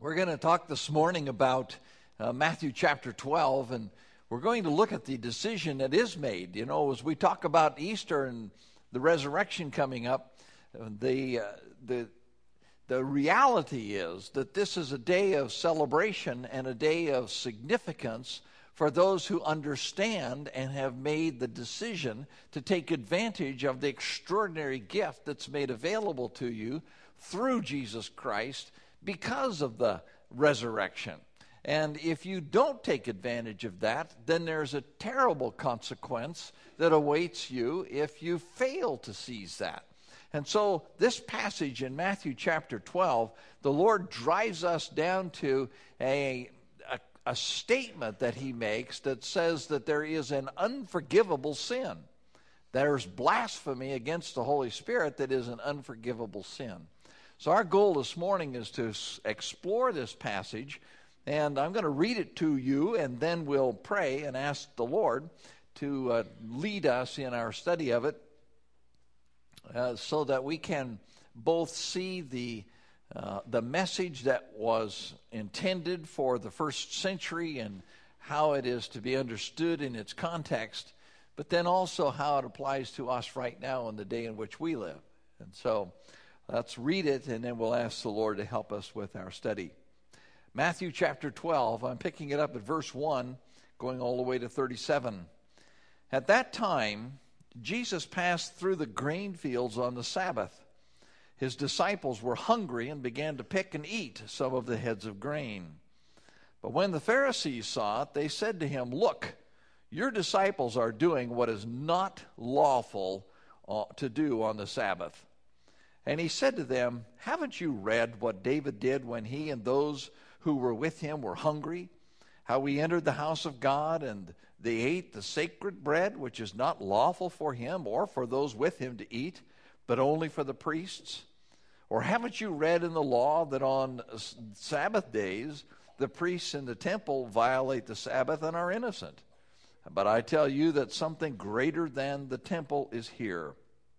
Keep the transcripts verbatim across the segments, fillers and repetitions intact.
We're going to talk this morning about uh, Matthew chapter twelve, and we're going to look at the decision that is made. You know, as we talk about Easter and the resurrection coming up, uh, the uh, the the reality is that this is a day of celebration and a day of significance for those who understand and have made the decision to take advantage of the extraordinary gift that's made available to you through Jesus Christ because of the resurrection. And if you don't take advantage of that, then there's a terrible consequence that awaits you if you fail to seize that. And so this passage in Matthew chapter twelve, the Lord drives us down to a, a, a statement that he makes that says that there is an unforgivable sin. There's blasphemy against the Holy Spirit that is an unforgivable sin. So our goal this morning is to explore this passage, and I'm going to read it to you, and then we'll pray and ask the Lord to uh, lead us in our study of it uh, so that we can both see the uh, the message that was intended for the first century and how it is to be understood in its context, but then also how it applies to us right now in the day in which we live. And so let's read it, and then we'll ask the Lord to help us with our study. Matthew chapter twelve, I'm picking it up at verse one, going all the way to thirty-seven. At that time, Jesus passed through the grain fields on the Sabbath. His disciples were hungry and began to pick and eat some of the heads of grain. But when the Pharisees saw it, they said to him, "Look, your disciples are doing what is not lawful to do on the Sabbath." And he said to them, "Haven't you read what David did when he and those who were with him were hungry? How he entered the house of God and they ate the sacred bread, which is not lawful for him or for those with him to eat, but only for the priests? Or haven't you read in the law that on Sabbath days the priests in the temple violate the Sabbath and are innocent? But I tell you that something greater than the temple is here.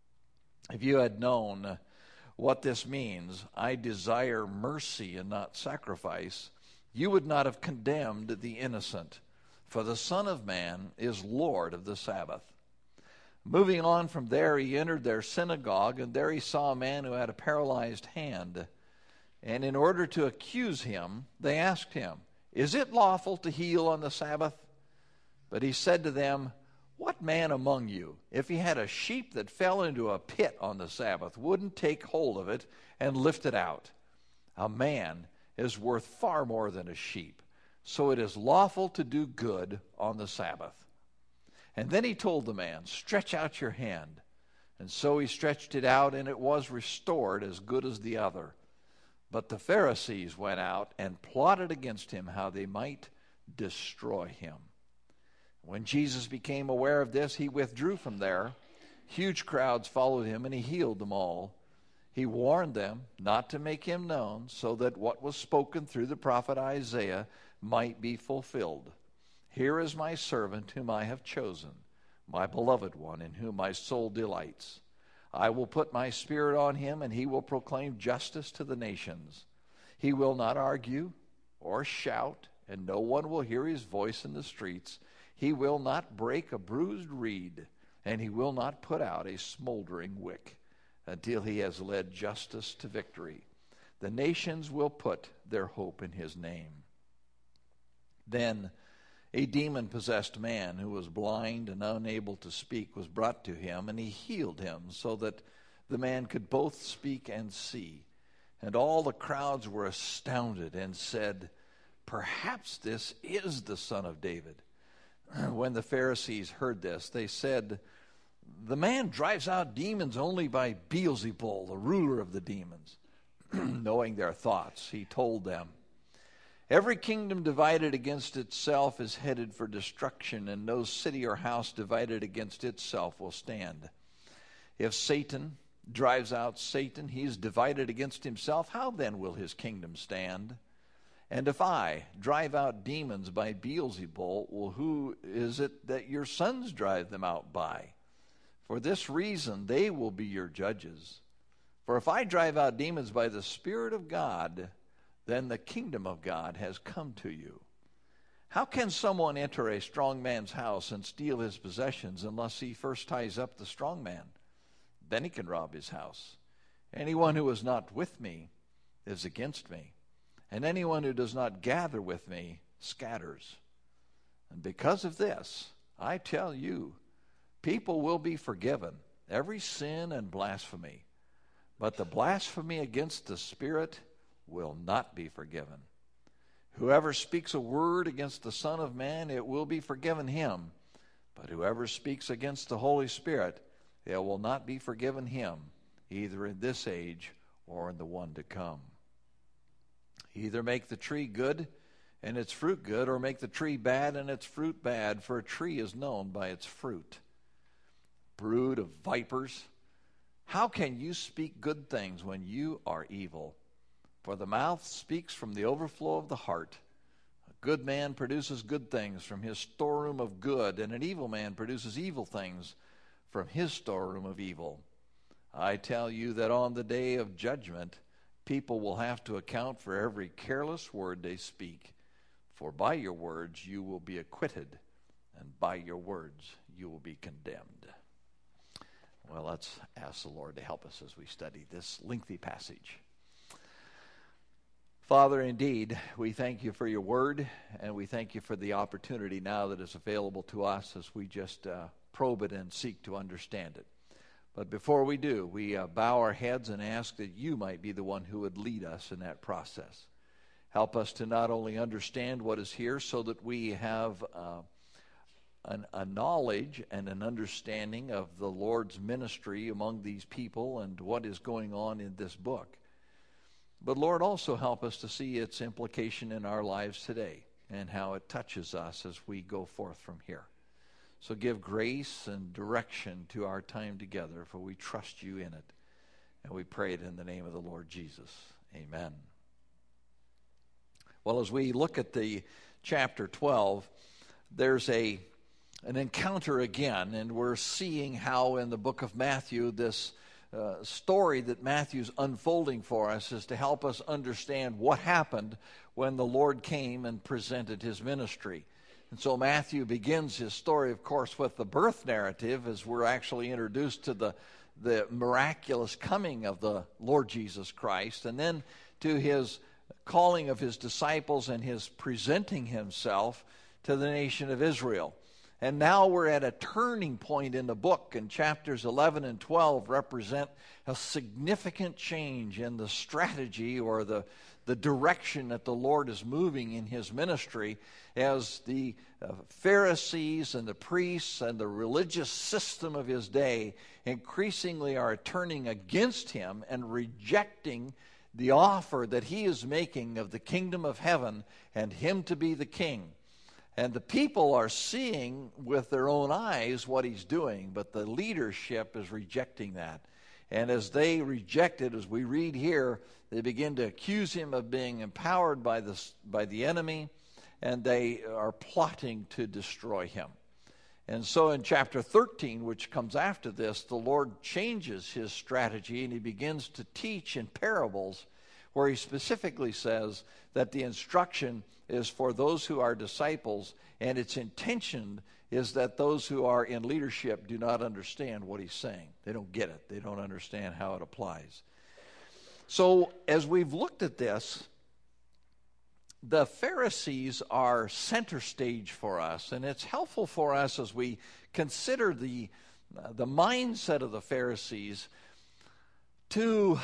If you had known what this means, I desire mercy and not sacrifice, you would not have condemned the innocent, for the Son of Man is Lord of the Sabbath." Moving on from there, he entered their synagogue, and there he saw a man who had a paralyzed hand. And in order to accuse him, they asked him, "Is it lawful to heal on the Sabbath?" But he said to them, "What man among you, if he had a sheep that fell into a pit on the Sabbath, wouldn't take hold of it and lift it out? A man is worth far more than a sheep. So it is lawful to do good on the Sabbath." And then he told the man, "Stretch out your hand." And so he stretched it out, and it was restored as good as the other. But the Pharisees went out and plotted against him how they might destroy him. When Jesus became aware of this, he withdrew from there. Huge crowds followed him, and he healed them all. He warned them not to make him known, so that what was spoken through the prophet Isaiah might be fulfilled. "Here is my servant whom I have chosen, my beloved one, in whom my soul delights. I will put my spirit on him, and he will proclaim justice to the nations. He will not argue or shout, and no one will hear his voice in the streets. He will not break a bruised reed, and he will not put out a smoldering wick until he has led justice to victory. The nations will put their hope in his name." Then a demon-possessed man who was blind and unable to speak was brought to him, and he healed him so that the man could both speak and see. And all the crowds were astounded and said, "Perhaps this is the Son of David." When the Pharisees heard this, they said, "The man drives out demons only by Beelzebul, the ruler of the demons." Knowing their thoughts, he told them, "Every kingdom divided against itself is headed for destruction, and no city or house divided against itself will stand. If Satan drives out Satan, he is divided against himself. How then will his kingdom stand? And if I drive out demons by Beelzebul, well, who is it that your sons drive them out by? For this reason they will be your judges. For if I drive out demons by the Spirit of God, then the kingdom of God has come to you. How can someone enter a strong man's house and steal his possessions unless he first ties up the strong man? Then he can rob his house. Anyone who is not with me is against me, and anyone who does not gather with me scatters. And because of this, I tell you, people will be forgiven every sin and blasphemy, but the blasphemy against the Spirit will not be forgiven. Whoever speaks a word against the Son of Man, it will be forgiven him. But whoever speaks against the Holy Spirit, it will not be forgiven him, either in this age or in the one to come. Either make the tree good and its fruit good, or make the tree bad and its fruit bad, for a tree is known by its fruit. Brood of vipers, how can you speak good things when you are evil? For the mouth speaks from the overflow of the heart. A good man produces good things from his storeroom of good, and an evil man produces evil things from his storeroom of evil. I tell you that on the day of judgment, people will have to account for every careless word they speak. For by your words you will be acquitted, and by your words you will be condemned. Well, let's ask the Lord to help us as we study this lengthy passage. Father, indeed, we thank you for your word, and we thank you for the opportunity now that is available to us as we just uh, probe it and seek to understand it. But before we do, we uh, bow our heads and ask that you might be the one who would lead us in that process. Help us to not only understand what is here so that we have uh, an, a knowledge and an understanding of the Lord's ministry among these people and what is going on in this book. But Lord, also help us to see its implication in our lives today and how it touches us as we go forth from here. So give grace and direction to our time together, for we trust you in it. And we pray it in the name of the Lord Jesus. Amen. Well, as we look at the chapter twelve, there's a an encounter again, and we're seeing how in the book of Matthew this Uh, story that Matthew's unfolding for us is to help us understand what happened when the Lord came and presented his ministry. And so Matthew begins his story, of course, with the birth narrative, as we're actually introduced to the, the miraculous coming of the Lord Jesus Christ, and then to his calling of his disciples and his presenting himself to the nation of Israel. And now we're at a turning point in the book, and chapters eleven and twelve represent a significant change in the strategy or the, the direction that the Lord is moving in his ministry, as the uh, Pharisees and the priests and the religious system of his day increasingly are turning against him and rejecting the offer that he is making of the kingdom of heaven and him to be the king. And the people are seeing with their own eyes what he's doing, but the leadership is rejecting that. And as they reject it, as we read here, they begin to accuse him of being empowered by the, by the enemy, and they are plotting to destroy him. And so in chapter thirteen, which comes after this, the Lord changes his strategy, and he begins to teach in parables, where he specifically says that the instruction is for those who are disciples, and its intention is that those who are in leadership do not understand what he's saying. They don't get it. They don't understand how it applies. So as we've looked at this, the Pharisees are center stage for us, and it's helpful for us as we consider the, uh, the mindset of the Pharisees to,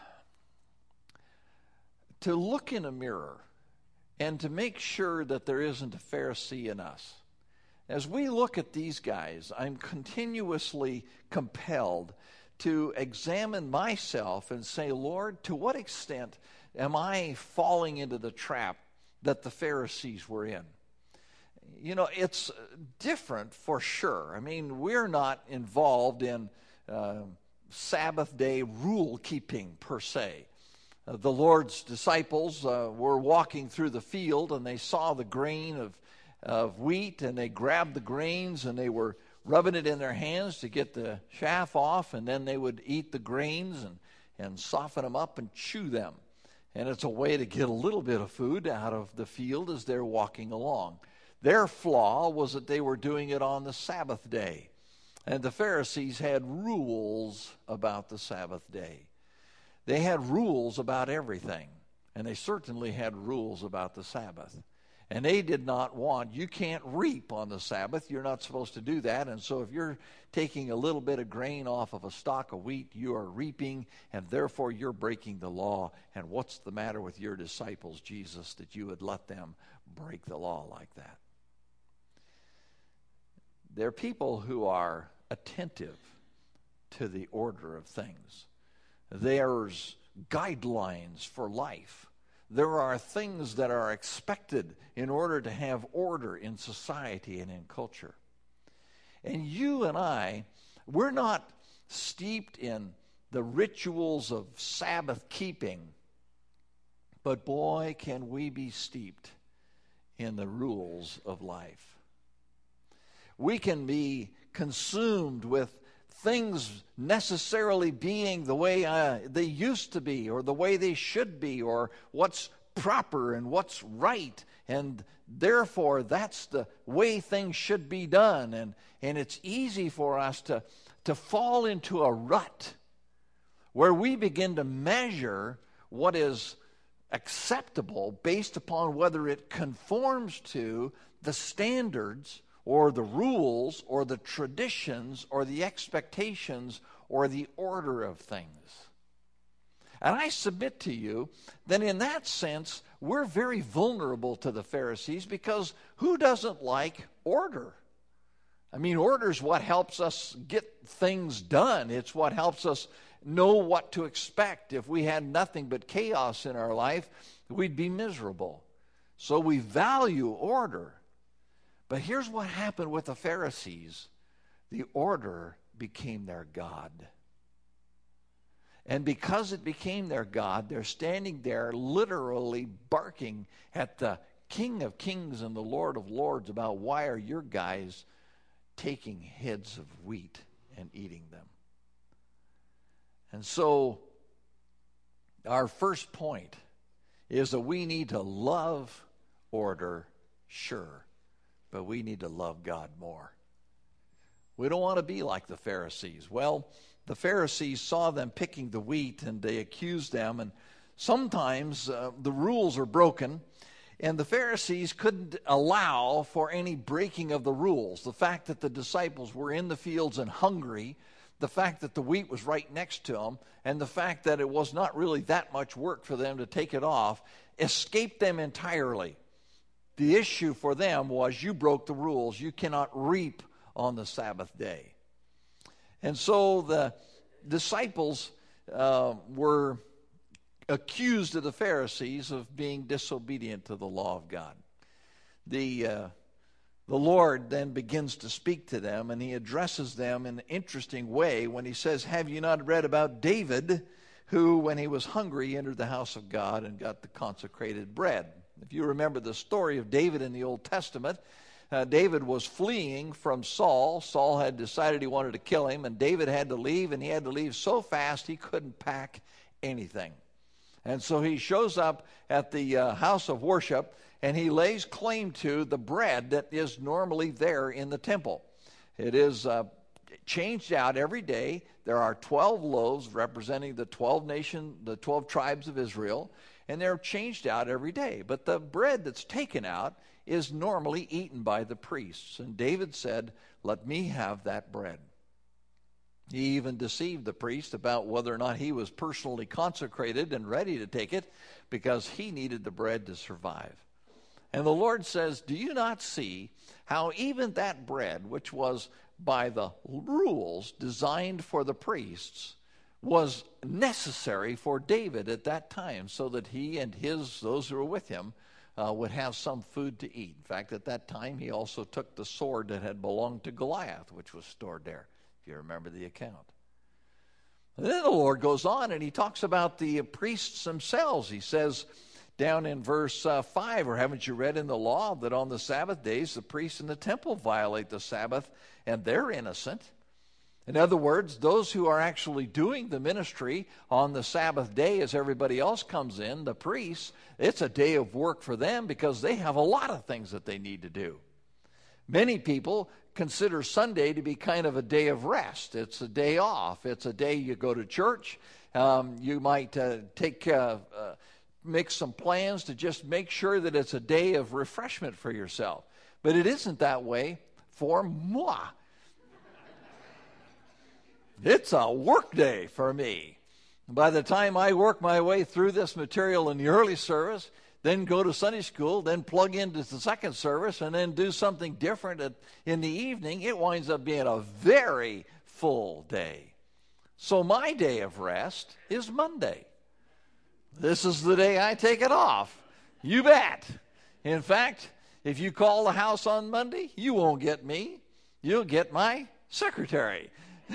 to look in a mirror and to make sure that there isn't a Pharisee in us. As we look at these guys, I'm continuously compelled to examine myself and say, Lord, to what extent am I falling into the trap that the Pharisees were in? You know, it's different for sure. I mean, we're not involved in uh, Sabbath day rule keeping per se. Uh, the Lord's disciples uh, were walking through the field, and they saw the grain of, of wheat, and they grabbed the grains, and they were rubbing it in their hands to get the chaff off, and then they would eat the grains and, and soften them up and chew them. And it's a way to get a little bit of food out of the field as they're walking along. Their flaw was that they were doing it on the Sabbath day. And the Pharisees had rules about the Sabbath day. They had rules about everything. And they certainly had rules about the Sabbath. And they did not want, you can't reap on the Sabbath. You're not supposed to do that. And so if you're taking a little bit of grain off of a stalk of wheat, you are reaping, and therefore you're breaking the law. And what's the matter with your disciples, Jesus, that you would let them break the law like that? There are people who are attentive to the order of things. There's guidelines for life. There are things that are expected in order to have order in society and in culture. And you and I, we're not steeped in the rituals of Sabbath keeping, but boy, can we be steeped in the rules of life. We can be consumed with things necessarily being the way uh, they used to be, or the way they should be, or what's proper and what's right, and therefore that's the way things should be done. And, and it's easy for us to, to fall into a rut where we begin to measure what is acceptable based upon whether it conforms to the standards or the rules, or the traditions, or the expectations, or the order of things. And I submit to you that in that sense, we're very vulnerable to the Pharisees, because who doesn't like order? I mean, order is what helps us get things done. It's what helps us know what to expect. If we had nothing but chaos in our life, we'd be miserable. So we value order. But here's what happened with the Pharisees. The order became their God. And because it became their God, they're standing there literally barking at the King of Kings and the Lord of Lords about, why are your guys taking heads of wheat and eating them? And so our first point is that we need to love order, sure. But we need to love God more. We don't want to be like the Pharisees. Well, the Pharisees saw them picking the wheat, and they accused them. And sometimes uh, the rules are broken, and the Pharisees couldn't allow for any breaking of the rules. The fact that the disciples were in the fields and hungry, the fact that the wheat was right next to them, and the fact that it was not really that much work for them to take it off, escaped them entirely. The issue for them was, you broke the rules. You cannot reap on the Sabbath day. And so the disciples uh, were accused of the Pharisees of being disobedient to the law of God. The, uh, the Lord then begins to speak to them, and he addresses them in an interesting way when he says, have you not read about David, who, when he was hungry, entered the house of God and got the consecrated bread? If you remember the story of David in the Old Testament, uh, David was fleeing from Saul. Saul had decided he wanted to kill him, and David had to leave, and he had to leave so fast he couldn't pack anything. And so he shows up at the uh, house of worship, and he lays claim to the bread that is normally there in the temple. It is uh, changed out every day. There are twelve loaves representing the twelve nation, the twelve tribes of Israel. And they're changed out every day. But the bread that's taken out is normally eaten by the priests. And David said, let me have that bread. He even deceived the priest about whether or not he was personally consecrated and ready to take it, because he needed the bread to survive. And the Lord says, do you not see how even that bread, which was by the rules designed for the priests, was necessary for David at that time, so that he and his, those who were with him, uh, would have some food to eat. In fact, at that time, he also took the sword that had belonged to Goliath, which was stored there, if you remember the account. And then the Lord goes on, and he talks about the priests themselves. He says down in verse uh, five, or haven't you read in the law that on the Sabbath days the priests in the temple violate the Sabbath, and they're innocent? In other words, those who are actually doing the ministry on the Sabbath day as everybody else comes in, the priests, it's a day of work for them because they have a lot of things that they need to do. Many people consider Sunday to be kind of a day of rest. It's a day off. It's a day you go to church. Um, you might uh, take uh, uh, make some plans to just make sure that it's a day of refreshment for yourself. But it isn't that way for moi. It's a work day for me. By the time I work my way through this material in the early service, then go to Sunday school, then plug into the second service, and then do something different at, in the evening, it winds up being a very full day. So my day of rest is Monday. This is the day I take it off. You bet. In fact, if you call the house on Monday, you won't get me. You'll get my secretary.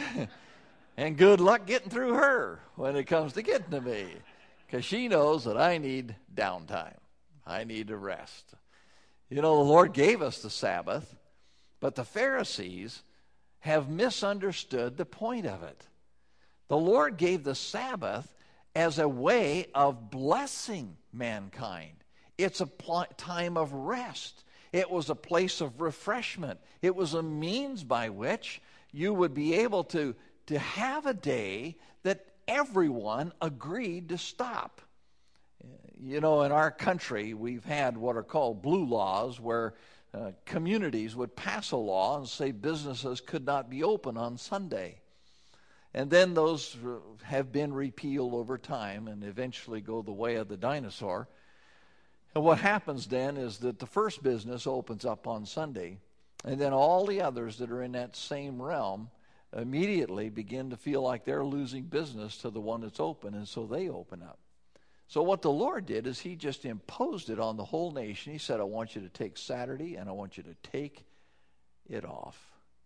And good luck getting through her when it comes to getting to me, because she knows that I need downtime. I need to rest. You know, the Lord gave us the Sabbath, but the Pharisees have misunderstood the point of it. The Lord gave the Sabbath as a way of blessing mankind. It's a pl- time of rest. It was a place of refreshment. It was a means by which you would be able to to have a day that everyone agreed to stop. You know, in our country, we've had what are called blue laws, where uh, communities would pass a law and say businesses could not be open on Sunday. And then those have been repealed over time and eventually go the way of the dinosaur. And what happens then is that the first business opens up on Sunday, and then all the others that are in that same realm immediately begin to feel like they're losing business to the one that's open, and so they open up. So what the Lord did is he just imposed it on the whole nation. He said, I want you to take Saturday and I want you to take it off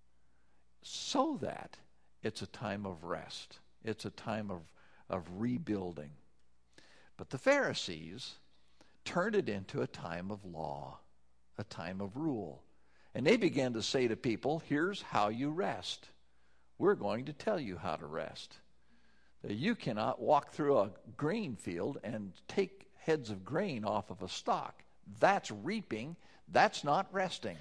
so that it's a time of rest. It's a time of, of rebuilding. But the Pharisees turned it into a time of law, a time of rule. And they began to say to people, here's how you rest. We're going to tell you how to rest. You cannot walk through a grain field and take heads of grain off of a stalk. That's reaping. That's not resting.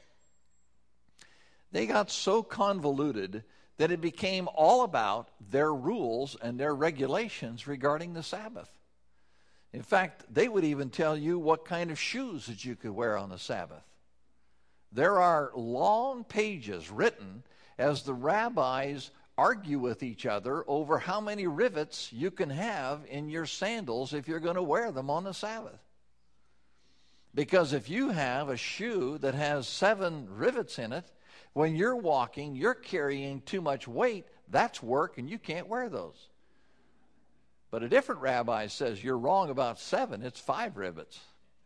They got so convoluted that it became all about their rules and their regulations regarding the Sabbath. In fact, they would even tell you what kind of shoes that you could wear on the Sabbath. There are long pages written as the rabbis argue with each other over how many rivets you can have in your sandals if you're going to wear them on the Sabbath. Because if you have a shoe that has seven rivets in it, when you're walking, you're carrying too much weight. That's work, and you can't wear those. But a different rabbi says you're wrong about seven. It's five rivets.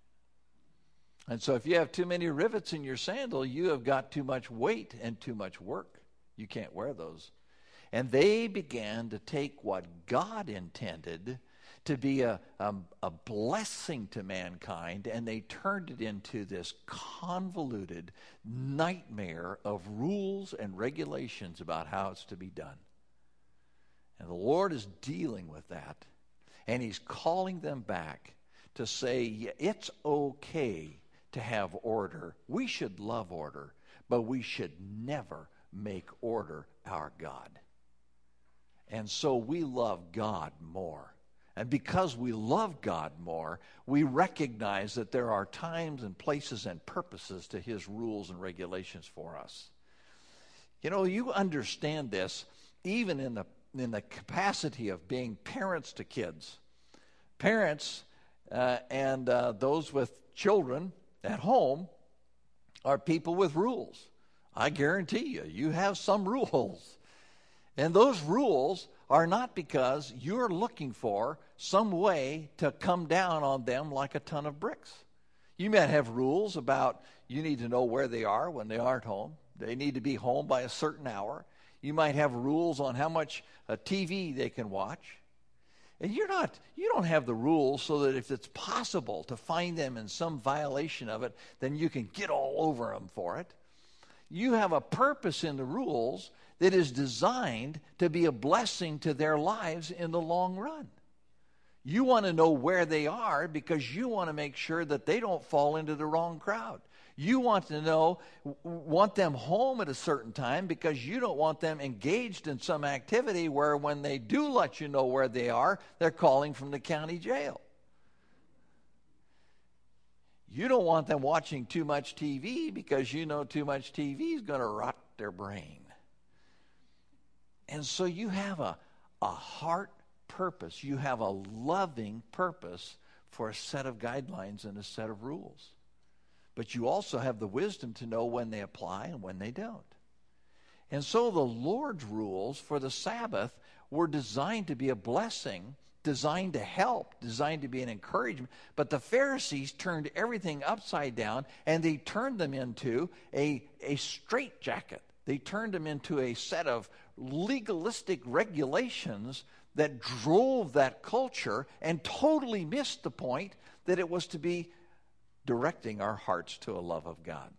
And so if you have too many rivets in your sandal, you have got too much weight and too much work. You can't wear those. And they began to take what God intended to be a, a, a blessing to mankind, and they turned it into this convoluted nightmare of rules and regulations about how it's to be done. And the Lord is dealing with that, and he's calling them back to say, yeah, it's okay to have order. We should love order, but we should never make order our God. And so we love God more. And because we love God more, we recognize that there are times and places and purposes to his rules and regulations for us. You know, you understand this even in the in the capacity of being parents to kids. Parents uh, and uh, those with children at home are people with rules. I guarantee you, you have some rules. And those rules are not because you're looking for some way to come down on them like a ton of bricks. You might have rules about you need to know where they are when they aren't home. They need to be home by a certain hour. You might have rules on how much uh, T V they can watch. And you're not, you don't have the rules so that if it's possible to find them in some violation of it, then you can get all over them for it. You have a purpose in the rules that is designed to be a blessing to their lives in the long run. You want to know where they are because you want to make sure that they don't fall into the wrong crowd. You want to know, want them home at a certain time because you don't want them engaged in some activity where when they do let you know where they are, they're calling from the county jail. You don't want them watching too much T V because you know too much T V is going to rot their brain. And so you have a, a heart purpose. You have a loving purpose for a set of guidelines and a set of rules. But you also have the wisdom to know when they apply and when they don't. And so the Lord's rules for the Sabbath were designed to be a blessing, designed to help, designed to be an encouragement. But the Pharisees turned everything upside down, and they turned them into a, a straitjacket. They turned them into a set of legalistic regulations that drove that culture and totally missed the point that it was to be directing our hearts to a love of God.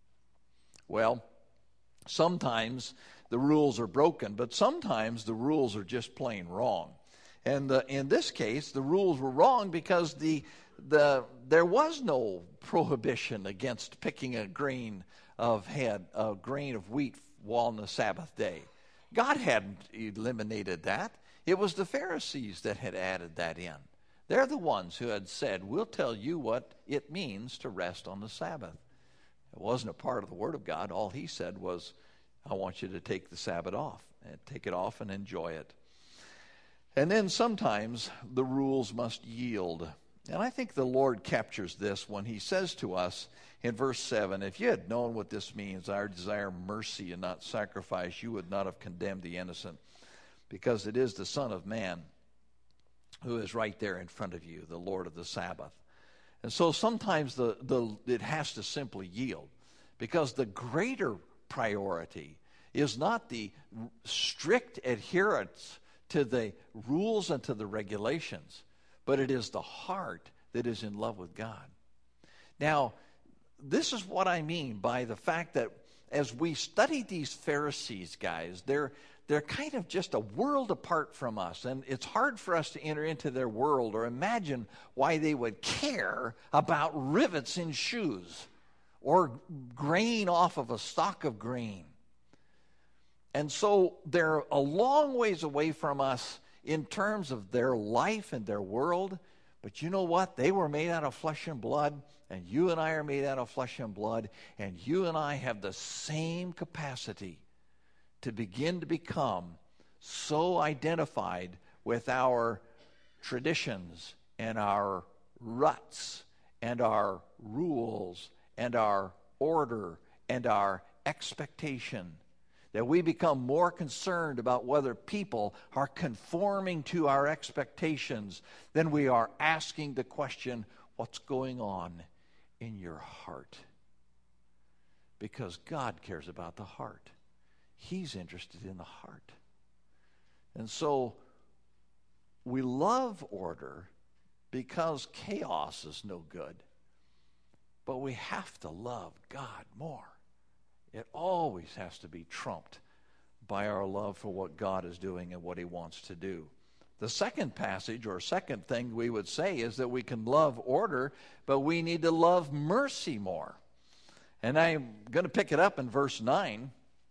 Well, sometimes the rules are broken, but sometimes the rules are just plain wrong. And uh, in this case, the rules were wrong because the the there was no prohibition against picking a grain of head, a grain of wheat while on the Sabbath day. God hadn't eliminated that. It was the Pharisees that had added that in. They're the ones who had said, we'll tell you what it means to rest on the Sabbath. It wasn't a part of the Word of God. All he said was, I want you to take the Sabbath off, and take it off and enjoy it. And then sometimes the rules must yield. And I think the Lord captures this when he says to us in verse seven, if you had known what this means, I desire mercy and not sacrifice, you would not have condemned the innocent, because it is the Son of Man who is right there in front of you, the Lord of the Sabbath. And so sometimes the, the it has to simply yield, because the greater priority is not the strict adherence to the rules and to the regulations, but it is the heart that is in love with God. Now, this is what I mean by the fact that as we study these Pharisees, guys, they're they're kind of just a world apart from us, and it's hard for us to enter into their world or imagine why they would care about rivets in shoes or grain off of a stalk of grain. And so they're a long ways away from us in terms of their life and their world. But you know what? They were made out of flesh and blood, and you and I are made out of flesh and blood, and you and I have the same capacity to begin to become so identified with our traditions and our ruts and our rules and our order and our expectation that we become more concerned about whether people are conforming to our expectations than we are asking the question, what's going on in your heart? Because God cares about the heart. He's interested in the heart. And so we love order because chaos is no good. But we have to love God more. It always has to be trumped by our love for what God is doing and what he wants to do. The second passage or second thing we would say is that we can love order, but we need to love mercy more. And I'm going to pick it up in verse nine.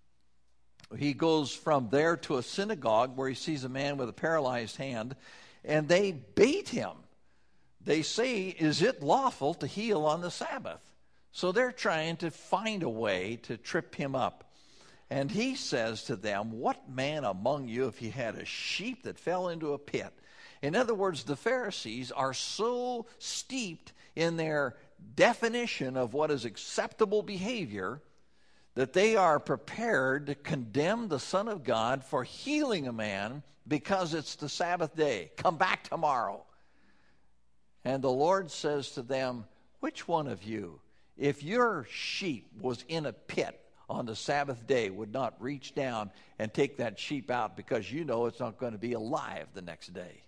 He goes from there to a synagogue where he sees a man with a paralyzed hand, and they bait him. They say, is it lawful to heal on the Sabbath? So they're trying to find a way to trip him up. And he says to them, what man among you, if he had a sheep that fell into a pit? In other words, the Pharisees are so steeped in their definition of what is acceptable behavior that they are prepared to condemn the Son of God for healing a man because it's the Sabbath day. Come back tomorrow. And the Lord says to them, which one of you, if your sheep was in a pit on the Sabbath day, would not reach down and take that sheep out because you know it's not going to be alive the next day?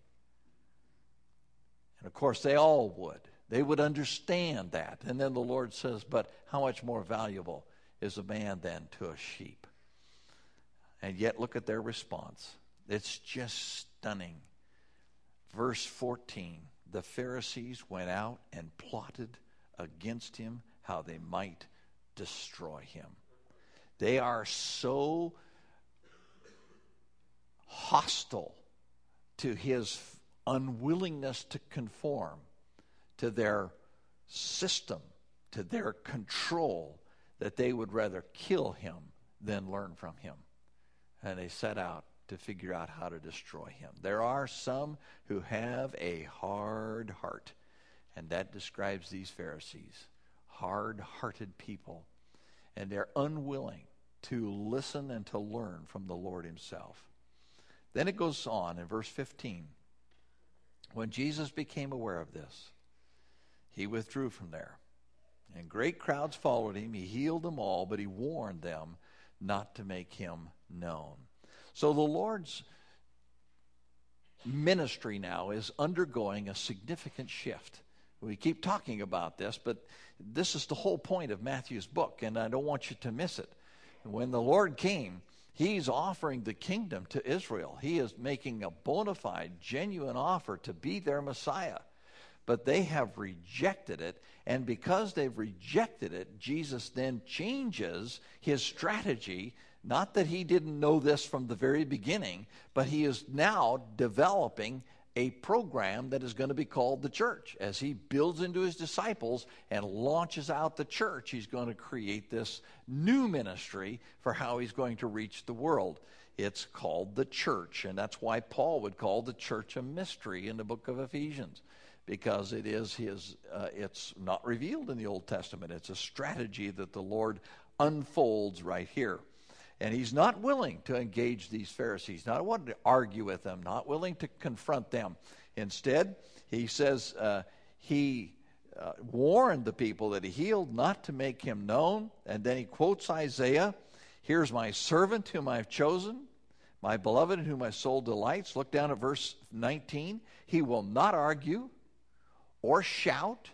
And of course, they all would. They would understand that. And then the Lord says, but how much more valuable is a man then to a sheep? And yet look at their response. It's just stunning. Verse fourteen, the Pharisees went out and plotted against him how they might destroy him. They are so hostile to his unwillingness to conform to their system, to their control, that they would rather kill him than learn from him. And they set out to figure out how to destroy him. There are some who have a hard heart, and that describes these Pharisees, hard-hearted people, and they're unwilling to listen and to learn from the Lord himself. Then it goes on in verse fifteen. When Jesus became aware of this, he withdrew from there, and great crowds followed him. He healed them all, but he warned them not to make him known. So the Lord's ministry now is undergoing a significant shift. We keep talking about this, but this is the whole point of Matthew's book, and I don't want you to miss it. When the Lord came, he's offering the kingdom to Israel. He is making a bona fide, genuine offer to be their Messiah. But they have rejected it, and because they've rejected it, Jesus then changes his strategy. Not that he didn't know this from the very beginning, but he is now developing a program that is going to be called the church. As he builds into his disciples and launches out the church, he's going to create this new ministry for how he's going to reach the world. It's called the church, and that's why Paul would call the church a mystery in the book of Ephesians, because it is his, uh, it's not revealed in the Old Testament. It's a strategy that the Lord unfolds right here. And he's not willing to engage these Pharisees, not willing to argue with them, not willing to confront them. Instead, he says uh, he uh, warned the people that he healed not to make him known. And then he quotes Isaiah, "Here's my servant whom I've chosen, my beloved in whom my soul delights." Look down at verse nineteen. He will not argue or shout.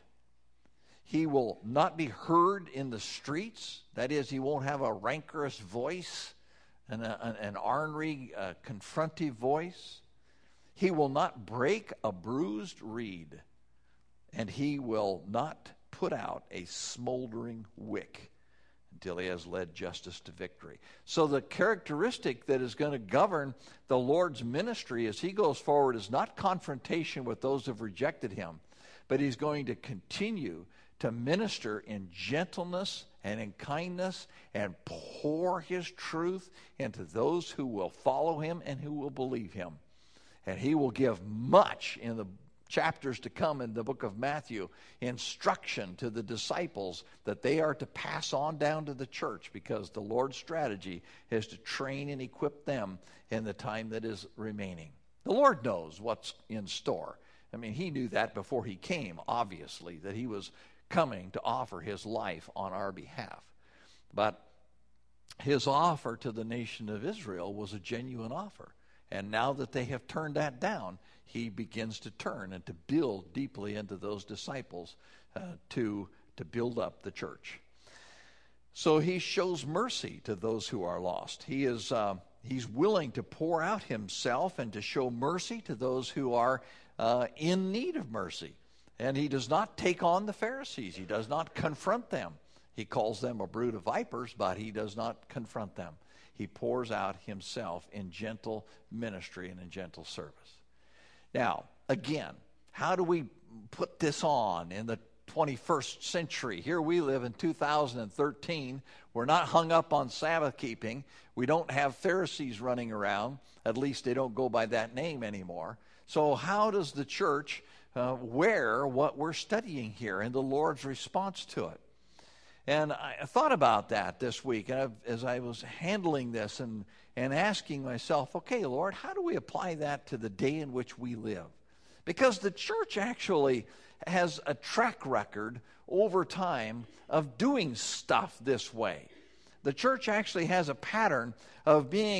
He will not be heard in the streets. That is, he won't have a rancorous voice, and an, an ornery, uh, confrontive voice. He will not break a bruised reed, and he will not put out a smoldering wick until he has led justice to victory. So the characteristic that is going to govern the Lord's ministry as he goes forward is not confrontation with those who have rejected him, but he's going to continue to minister in gentleness and in kindness and pour his truth into those who will follow him and who will believe him. And he will give much in the chapters to come in the book of Matthew, instruction to the disciples that they are to pass on down to the church, because the Lord's strategy is to train and equip them in the time that is remaining. The Lord knows what's in store. I mean, he knew that before he came, obviously, that he was coming to offer his life on our behalf. But his offer to the nation of Israel was a genuine offer. And now that they have turned that down, he begins to turn and to build deeply into those disciples uh, to, to build up the church. So he shows mercy to those who are lost. He is uh, he's willing to pour out himself and to show mercy to those who are uh, in need of mercy. And he does not take on the Pharisees. He does not confront them. He calls them a brood of vipers, but he does not confront them. He pours out himself in gentle ministry and in gentle service. Now, again, how do we put this on in the twenty-first century? Here we live in two thousand thirteen. We're not hung up on Sabbath keeping. We don't have Pharisees running around. At least they don't go by that name anymore. So how does the church Uh, wear what we're studying here and the Lord's response to it? And I thought about that this week, and I've, as I was handling this and, and asking myself, okay, Lord, how do we apply that to the day in which we live? Because the church actually has a track record over time of doing stuff this way. The church actually has a pattern of being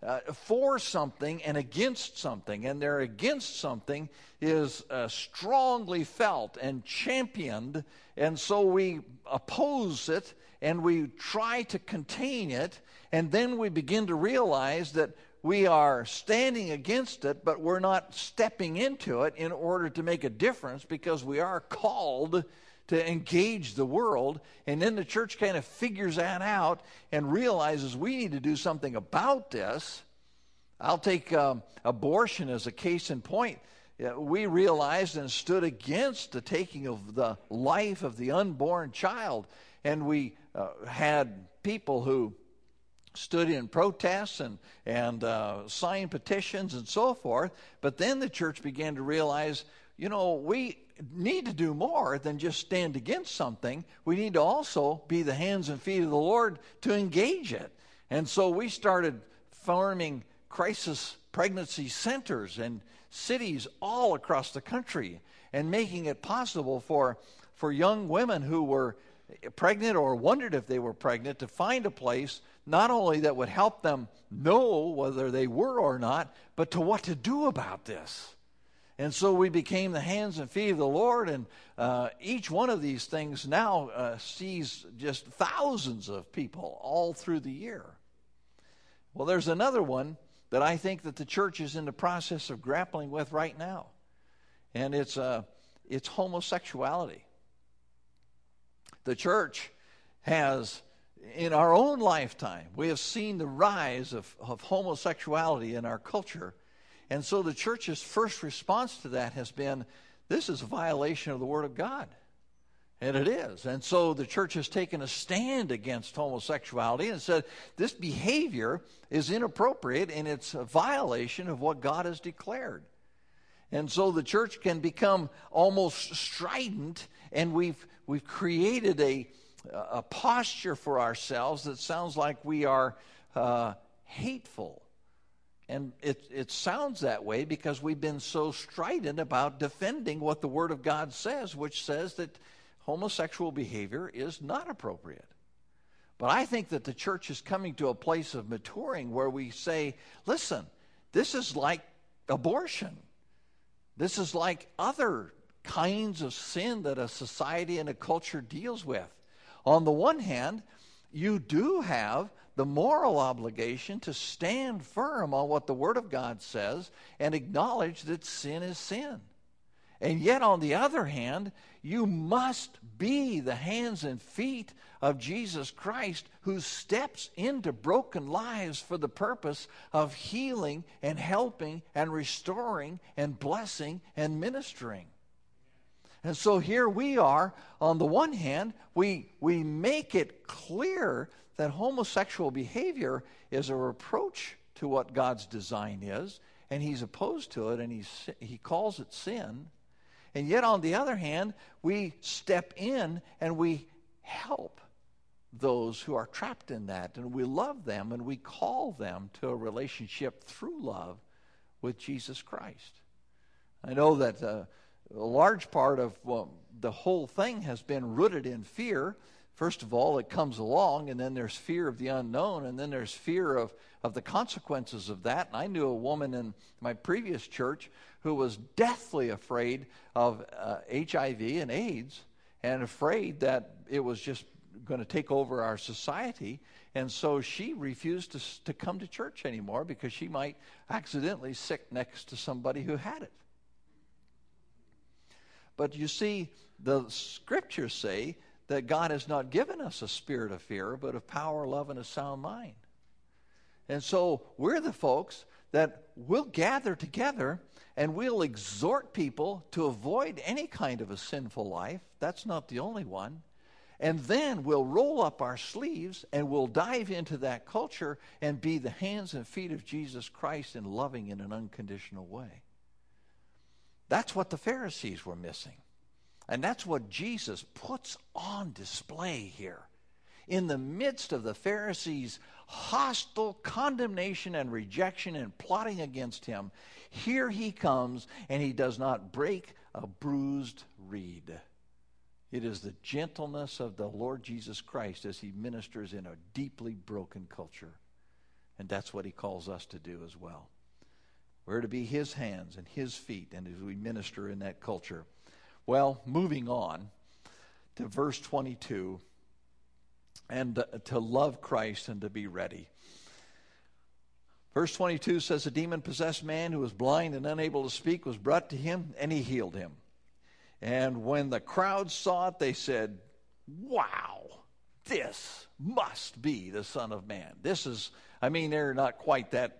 uh, for something and against something, and their against something is uh, strongly felt and championed, and so we oppose it and we try to contain it, and then we begin to realize that we are standing against it, but we're not stepping into it in order to make a difference, because we are called to engage the world. And then the church kind of figures that out and realizes we need to do something about this. I'll take um, abortion as a case in point. We realized and stood against the taking of the life of the unborn child, and we uh, had people who stood in protests and, and uh, signed petitions and so forth. But then the church began to realize, you know, we need to do more than just stand against something. We need to also be the hands and feet of the Lord to engage it. And so we started forming crisis pregnancy centers in cities all across the country, and making it possible for, for young women who were pregnant or wondered if they were pregnant to find a place not only that would help them know whether they were or not, but to what to do about this. And so we became the hands and feet of the Lord, and uh, each one of these things now uh, sees just thousands of people all through the year. Well, there's another one that I think that the church is in the process of grappling with right now, and it's uh, it's homosexuality. The church has, in our own lifetime, we have seen the rise of, of homosexuality in our culture. And so the church's first response to that has been, this is a violation of the Word of God. And it is. And so the church has taken a stand against homosexuality and said, this behavior is inappropriate and it's a violation of what God has declared. And so the church can become almost strident, and we've we've created a a posture for ourselves that sounds like we are uh, hateful. And it it sounds that way because we've been so strident about defending what the Word of God says, which says that homosexual behavior is not appropriate. But I think that the church is coming to a place of maturing where we say, listen, this is like abortion. This is like other kinds of sin that a society and a culture deals with. On the one hand, you do have the moral obligation to stand firm on what the Word of God says and acknowledge that sin is sin. And yet, on the other hand, you must be the hands and feet of Jesus Christ, who steps into broken lives for the purpose of healing and helping and restoring and blessing and ministering. And so here we are. On the one hand, we, we make it clear that homosexual behavior is a reproach to what God's design is, and he's opposed to it, and he's, he calls it sin. And yet, on the other hand, we step in and we help those who are trapped in that, and we love them, and we call them to a relationship through love with Jesus Christ. I know that uh, a large part of well, the whole thing has been rooted in fear. First of all, it comes along, and then there's fear of the unknown, and then there's fear of, of the consequences of that. And I knew a woman in my previous church who was deathly afraid of uh, H I V and AIDS, and afraid that it was just going to take over our society. And so she refused to, to come to church anymore because she might accidentally sit next to somebody who had it. But you see, the scriptures say that God has not given us a spirit of fear, but of power, love, and a sound mind. And so we're the folks that will gather together and we'll exhort people to avoid any kind of a sinful life. That's not the only one. And then we'll roll up our sleeves and we'll dive into that culture and be the hands and feet of Jesus Christ in loving in an unconditional way. That's what the Pharisees were missing. And that's what Jesus puts on display here. In the midst of the Pharisees' hostile condemnation and rejection and plotting against him, here he comes, and he does not break a bruised reed. It is the gentleness of the Lord Jesus Christ as he ministers in a deeply broken culture. And that's what he calls us to do as well. We're to be his hands and his feet, and as we minister in that culture. Well, moving on to verse twenty-two, and uh, to love Christ and to be ready. Verse twenty-two says, a demon-possessed man who was blind and unable to speak was brought to him, and he healed him. And when the crowd saw it, they said, wow, this must be the Son of Man. This is, I mean, they're not quite that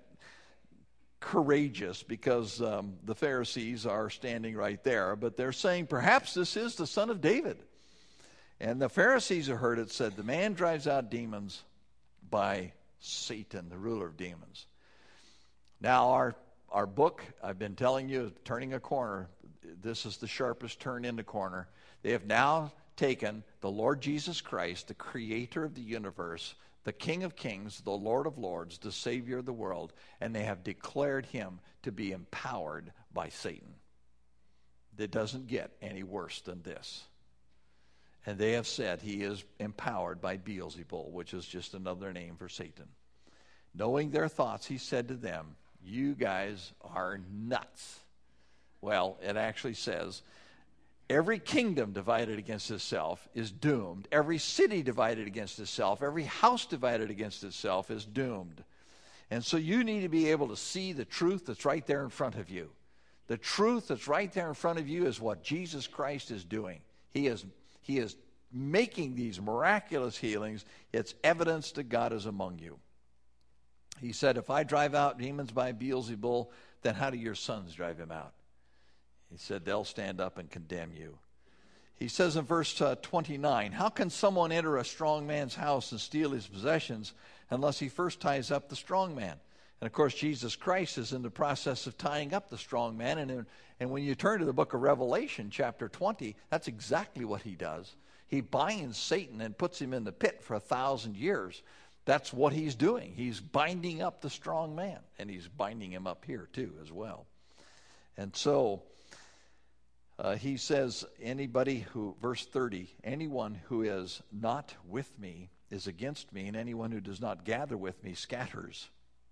courageous because um, the Pharisees are standing right there, but they're saying, perhaps this is the Son of David. And the Pharisees who heard it said, the man drives out demons by Satan, the ruler of demons. Now, our our book, I've been telling you, is turning a corner. This is the sharpest turn in the corner. They have now taken the Lord Jesus Christ, the creator of the universe, the King of kings, the Lord of lords, the Savior of the world, and they have declared him to be empowered by Satan. It doesn't get any worse than this. And they have said he is empowered by Beelzebul, which is just another name for Satan. Knowing their thoughts, he said to them, you guys are nuts. Well, it actually says, every kingdom divided against itself is doomed. Every city divided against itself, every house divided against itself is doomed. And so you need to be able to see the truth that's right there in front of you. The truth that's right there in front of you is what Jesus Christ is doing. He is He is making these miraculous healings. It's evidence that God is among you. He said, if I drive out demons by Beelzebul, then how do your sons drive him out? He said, they'll stand up and condemn you. He says in verse uh, twenty-nine, how can someone enter a strong man's house and steal his possessions unless he first ties up the strong man? And of course, Jesus Christ is in the process of tying up the strong man. And, and when you turn to the book of Revelation, chapter twenty, that's exactly what he does. He binds Satan and puts him in the pit for a thousand years. That's what he's doing. He's binding up the strong man. And he's binding him up here too as well. And so uh, he says, anybody who, verse thirty, anyone who is not with me is against me, and anyone who does not gather with me scatters.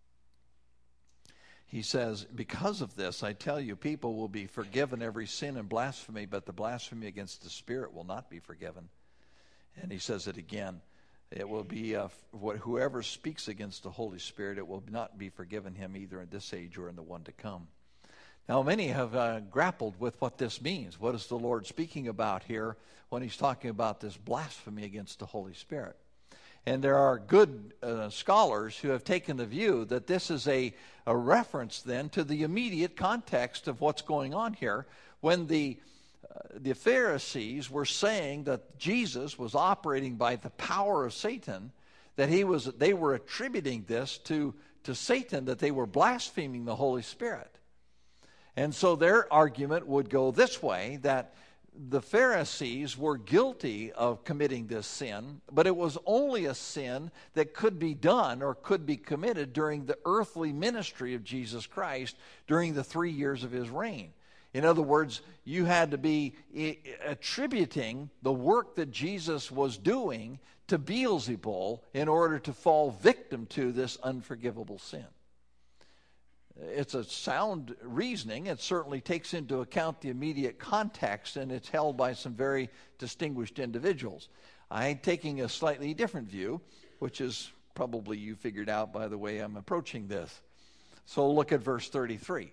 He says, because of this, I tell you, people will be forgiven every sin and blasphemy, but the blasphemy against the Spirit will not be forgiven. And he says it again. It will be, uh, what, whoever speaks against the Holy Spirit, it will not be forgiven him either in this age or in the one to come. Now, many have uh, grappled with what this means. What is the Lord speaking about here when he's talking about this blasphemy against the Holy Spirit? And there are good uh, scholars who have taken the view that this is a, a reference then to the immediate context of what's going on here. When the, uh, the Pharisees were saying that Jesus was operating by the power of Satan, that he was, they were attributing this to, to Satan, that they were blaspheming the Holy Spirit. And so their argument would go this way, that the Pharisees were guilty of committing this sin, but it was only a sin that could be done or could be committed during the earthly ministry of Jesus Christ during the three years of his reign. In other words, you had to be attributing the work that Jesus was doing to Beelzebul in order to fall victim to this unforgivable sin. It's a sound reasoning. It certainly takes into account the immediate context, and it's held by some very distinguished individuals. I'm taking a slightly different view, which is probably you figured out by the way I'm approaching this. So look at verse thirty-three.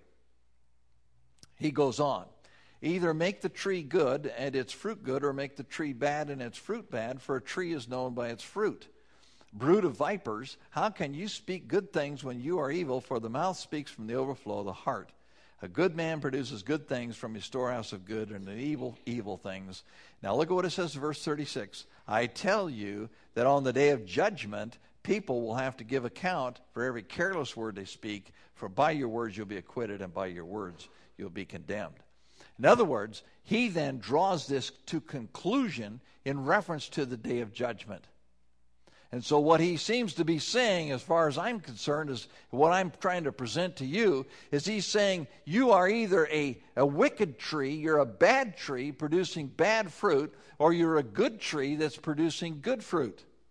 He goes on, either make the tree good and its fruit good, or make the tree bad and its fruit bad, for a tree is known by its fruit. Brood of vipers, how can you speak good things when you are evil? For the mouth speaks from the overflow of the heart. A good man produces good things from his storehouse of good, and an evil, evil things. Now look at what it says in verse thirty-six. I tell you that on the day of judgment, people will have to give account for every careless word they speak, for by your words you'll be acquitted, and by your words you'll be condemned. In other words, he then draws this to conclusion in reference to the day of judgment. And so what he seems to be saying, as far as I'm concerned, is what I'm trying to present to you, is he's saying you are either a, a wicked tree, you're a bad tree producing bad fruit, or you're a good tree that's producing good fruit.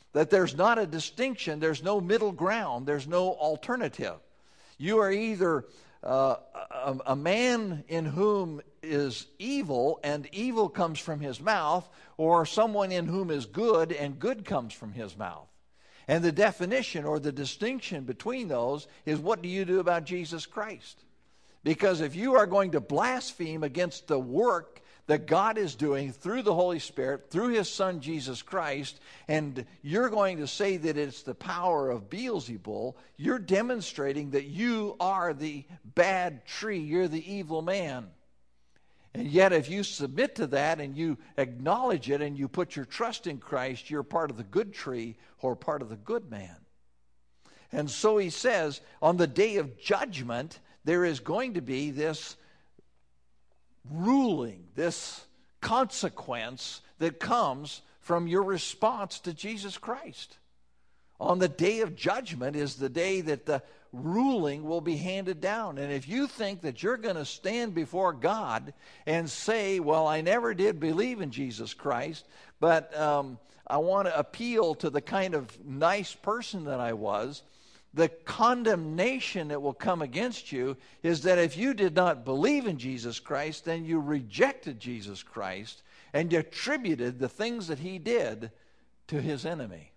that there's not a distinction, there's no middle ground, there's no alternative. You are either uh, a, a man in whom is evil, and evil comes from his mouth, or someone in whom is good, and good comes from his mouth. And the definition or the distinction between those is, what do you do about Jesus Christ? Because if you are going to blaspheme against the work that God is doing through the Holy Spirit, through His Son Jesus Christ, and you're going to say that it's the power of Beelzebul, you're demonstrating that you are the bad tree, you're the evil man. And yet if you submit to that and you acknowledge it and you put your trust in Christ, you're part of the good tree or part of the good man. And so he says, on the day of judgment, there is going to be this ruling, this consequence that comes from your response to Jesus Christ. On the day of judgment is the day that the ruling will be handed down. And if you think that you're going to stand before God and say, well, I never did believe in Jesus Christ, but um, I want to appeal to the kind of nice person that I was, the condemnation that will come against you is that if you did not believe in Jesus Christ, then you rejected Jesus Christ and you attributed the things that He did to His enemy.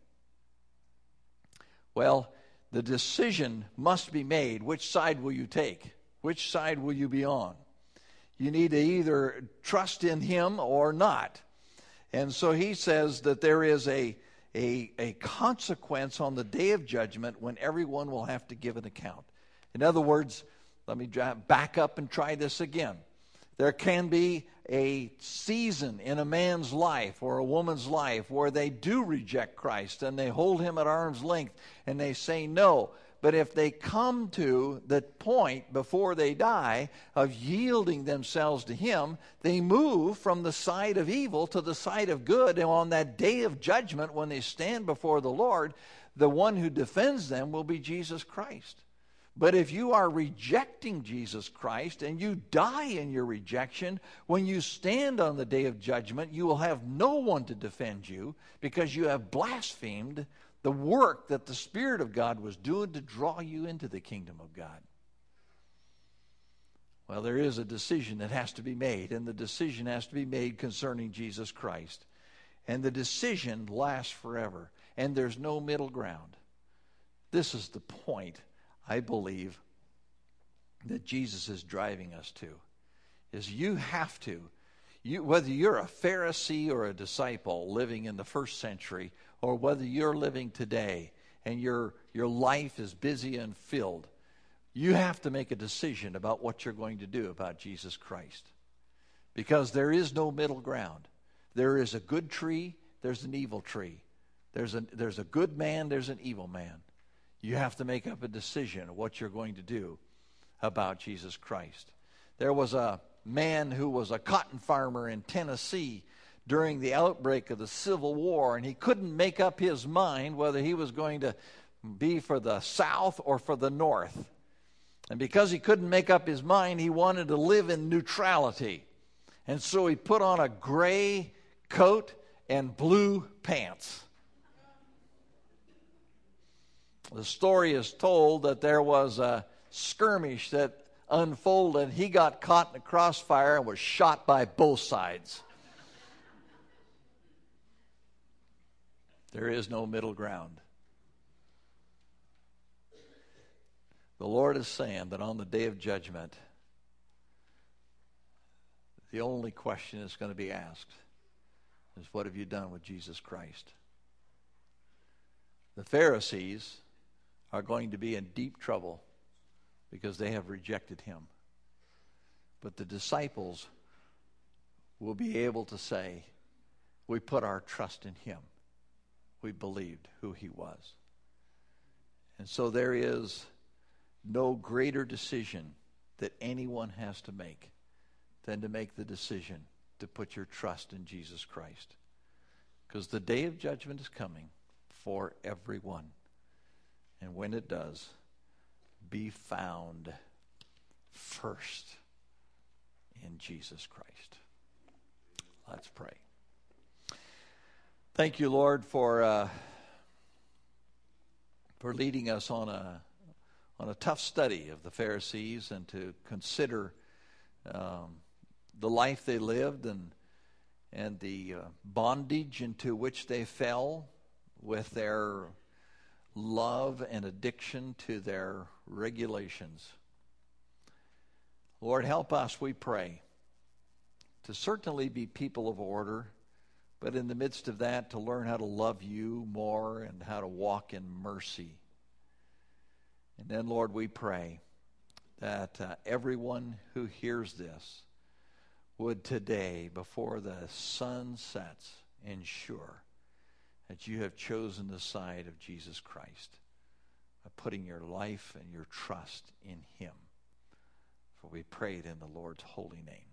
Well, the decision must be made. Which side will you take? Which side will you be on? You need to either trust in Him or not. And so he says that there is a A, a consequence on the day of judgment when everyone will have to give an account. In other words, let me back up and try this again. There can be a season in a man's life or a woman's life where they do reject Christ and they hold Him at arm's length and they say no. But if they come to the point before they die of yielding themselves to Him, they move from the side of evil to the side of good. And on that day of judgment, when they stand before the Lord, the one who defends them will be Jesus Christ. But if you are rejecting Jesus Christ and you die in your rejection, when you stand on the day of judgment, you will have no one to defend you because you have blasphemed the work that the Spirit of God was doing to draw you into the kingdom of God. Well, there is a decision that has to be made, and the decision has to be made concerning Jesus Christ. And the decision lasts forever, and there's no middle ground. This is the point, I believe, that Jesus is driving us to, is you have to, you, whether you're a Pharisee or a disciple living in the first century, or whether you're living today and your, your life is busy and filled, you have to make a decision about what you're going to do about Jesus Christ. Because there is no middle ground. There is a good tree, there's an evil tree. There's a, there's a good man, there's an evil man. You have to make up a decision of what you're going to do about Jesus Christ. There was a man who was a cotton farmer in Tennessee during the outbreak of the Civil War, and he couldn't make up his mind whether he was going to be for the South or for the North. And because he couldn't make up his mind, he wanted to live in neutrality. And so he put on a gray coat and blue pants. The story is told that there was a skirmish that unfolded. He got caught in a crossfire and was shot by both sides. There is no middle ground. The Lord is saying that on the day of judgment, the only question that's going to be asked is, what have you done with Jesus Christ? The Pharisees are going to be in deep trouble because they have rejected Him. But the disciples will be able to say, we put our trust in Him. We believed who He was. And so there is no greater decision that anyone has to make than to make the decision to put your trust in Jesus Christ. Because the day of judgment is coming for everyone. And when it does, be found first in Jesus Christ. Let's pray. Thank you, Lord, for uh, for leading us on a on a tough study of the Pharisees and to consider um, the life they lived and and the uh, bondage into which they fell with their love and addiction to their regulations. Lord, help us, we pray, to certainly be people of order, but in the midst of that, to learn how to love you more and how to walk in mercy. And then, Lord, we pray that uh, everyone who hears this would today, before the sun sets, ensure that you have chosen the side of Jesus Christ by putting your life and your trust in him. For we pray it in the Lord's holy name.